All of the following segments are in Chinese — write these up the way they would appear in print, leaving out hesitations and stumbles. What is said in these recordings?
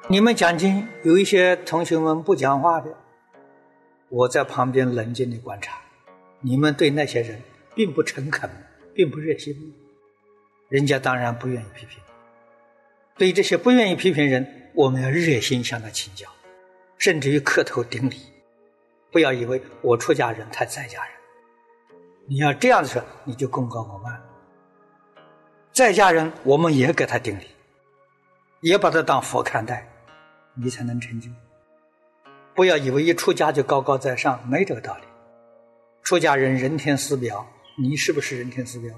你们讲经，有一些同学们不讲话的，我在旁边冷静地观察，你们对那些人并不诚恳，并不热心，人家当然不愿意批评。对于这些不愿意批评人，我们要热心向他请教，甚至于磕头顶礼。不要以为我出家人，他在家人，你要这样子说，你就功高我慢。在家人我们也给他顶礼，也把他当佛看待，你才能成就。不要以为一出家就高高在上，没这个道理。出家人人天师表，你是不是人天师表？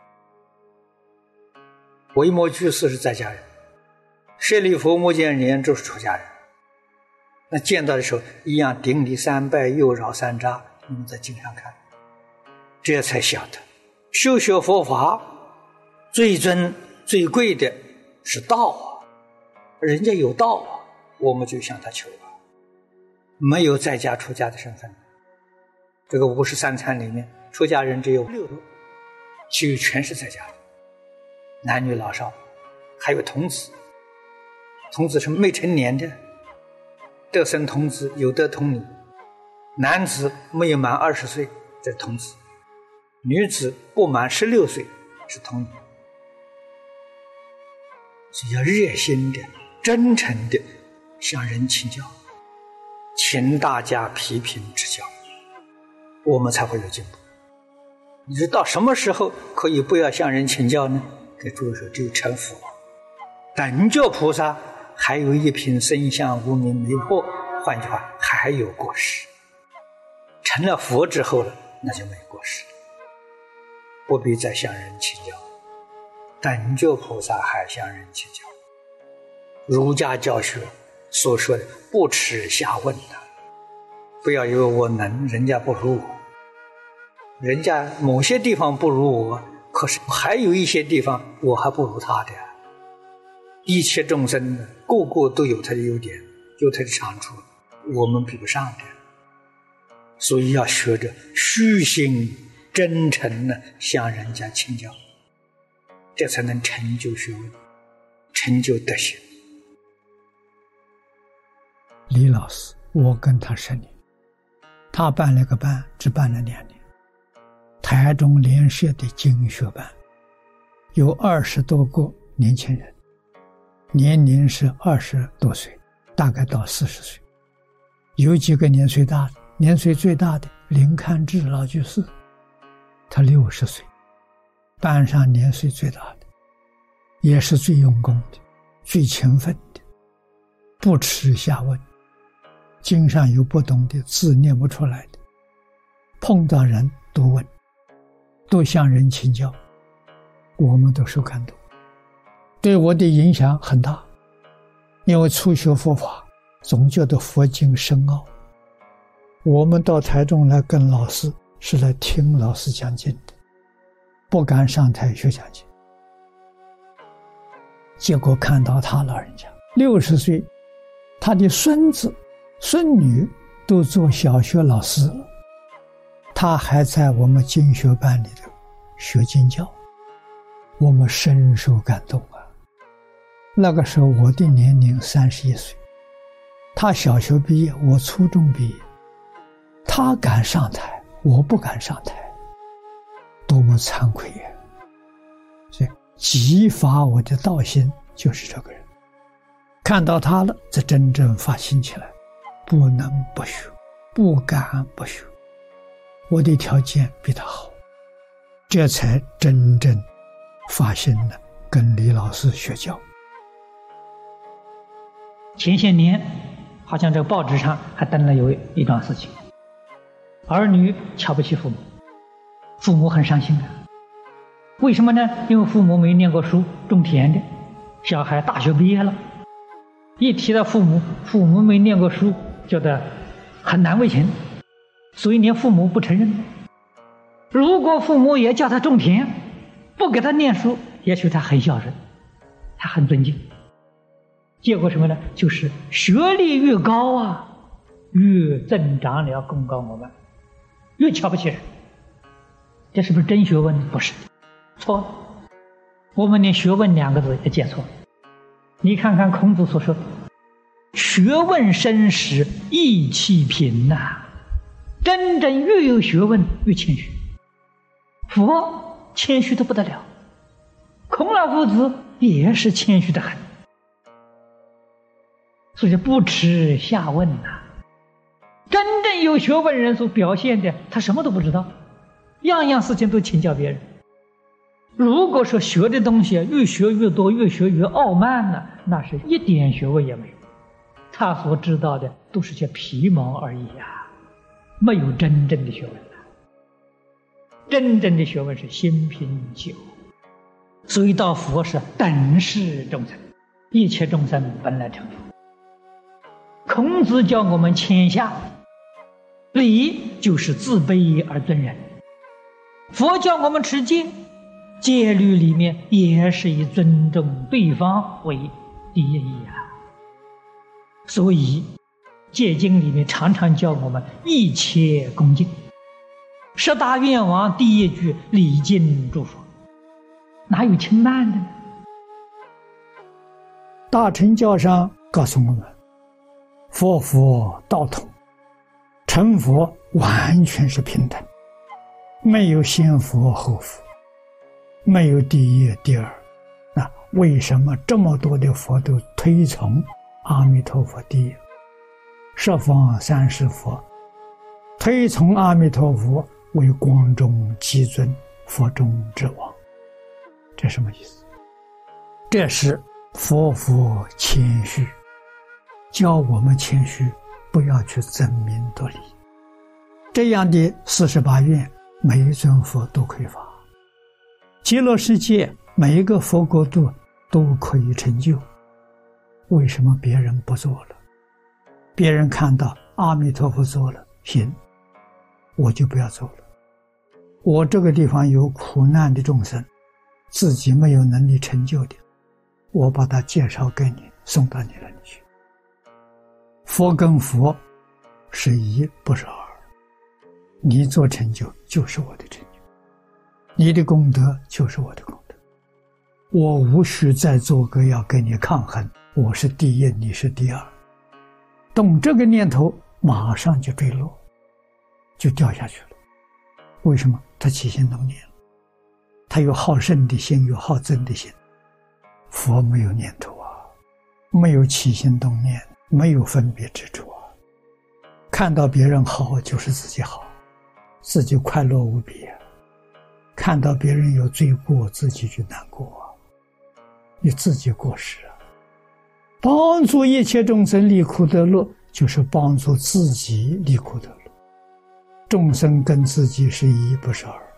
维摩居士是在家人，舍利弗、目犍连就是出家人。那见到的时候一样顶礼三拜，右绕三匝，你们在经上看，这才晓得修学佛法最尊最贵的是道啊，人家有道啊，我们就向他求啊。没有在家出家的身份，这个53参里面出家人只有6个，其余全是在家的，男女老少，还有童子。童子是未成年的，得生童子有得童女，男子没有满20岁这是童子，女子不满16岁是童女。所以要热心的真诚的向人请教，请大家批评指教，我们才会有进步。你说到什么时候可以不要向人请教呢？给诸位说，只有成佛。等觉菩萨还有一品身相无明没破，换句话还有过失。成了佛之后了，那就没有过失，不必再向人请教。等觉菩萨还向人请教。儒家教学所说的不耻下问的，不要以为我能，人家不如我，人家某些地方不如我，可是还有一些地方我还不如他的。一切众生个个都有他的优点，有他的长处，我们比不上的。所以要学着虚心真诚地向人家请教，这才能成就学问，成就德行。 李老师，我跟他10年，他办了个班，只办了2年。台中联社的经学班，有20多个年轻人，年龄是20多岁，大概到40岁。有几个年岁大的，年岁最大的林堪志老居士，他60岁，班上年岁最大的，也是最用功的，最勤奋的，不耻下问，经上有不懂的字念不出来的，碰到人多问，多向人请教，我们都受感动，对我的影响很大。因为初学佛法总觉得佛经深奥，我们到台中来跟老师是来听老师讲经的，不敢上台学讲经。结果看到他老人家60岁，他的孙子孙女都做小学老师了，他还在我们经学班里头学经教，我们深受感动啊。那个时候我的年龄31岁，他小学毕业，我初中毕业，他敢上台，我不敢上台，多么惭愧呀！所以激发我的道心就是这个人，看到他了，才真正发心起来，不能不学，不敢不学。我的条件比他好，这才真正发心了，跟李老师学教。 前些年好像这个报纸上还登了有一桩事情，儿女瞧不起父母，父母很伤心的。为什么呢？因为父母没念过书，种田的，小孩大学毕业了，一提到父母没念过书，觉得很难为情，所以连父母不承认。如果父母也叫他种田，不给他念书，也许他很孝顺，他很尊敬。结果什么呢？就是学历越高啊，越增长了功高我慢，越瞧不起人。这是不是真学问？不是，错了。我们连学问2个字也记错了。你看看孔子所说的学问深时意气平呐。真正越有学问越谦虚，佛谦虚的不得了，孔老夫子也是谦虚的很，所以不耻下问呐。真正有学问人所表现的，他什么都不知道，样样事情都请教别人。如果说学的东西越学越多，越学越傲慢呢，那是一点学问也没有，他所知道的都是些皮毛而已啊，没有真正的学问。真正的学问是心平气和，所以到佛是等视众生，一切众生本来成佛。孔子教我们谦下，礼就是自卑而尊人。佛教我们持戒，戒律里面也是以尊重对方为第一义啊。所以戒经里面常常教我们一切恭敬。十大愿王第一句礼敬诸佛，哪有轻慢的呢？ 大乘教上告诉我们，佛佛道统，成佛完全是平等，没有先佛后佛，没有第一第二。那为什么这么多的佛都推崇阿弥陀佛第一？十方三世佛推崇阿弥陀佛为光中极尊，佛中之王。这什么意思？这是佛佛谦虚，教我们谦虚，不要去争名夺利。这样的48愿，每一尊佛都可以发。极乐世界每一个佛国度都可以成就，为什么别人不做了？别人看到阿弥陀佛做了，行，我就不要做了。我这个地方有苦难的众生，自己没有能力成就的，我把它介绍给你，送到你那里去。佛跟佛是一，不是二。你做成就就是我的成就，你的功德就是我的功德，我无需再做个要跟你抗衡，我是第一，你是第二。动这个念头，马上就坠落，就掉下去了。为什么？他起心动念了，他有好胜的心，有好憎的心。佛没有念头啊，没有起心动念，没有分别之处啊。看到别人好就是自己好，自己快乐无比啊。看到别人有罪过，自己就难过啊，你自己过失啊。帮助一切众生离苦得乐，就是帮助自己离苦得乐。众生跟自己是一，不是二。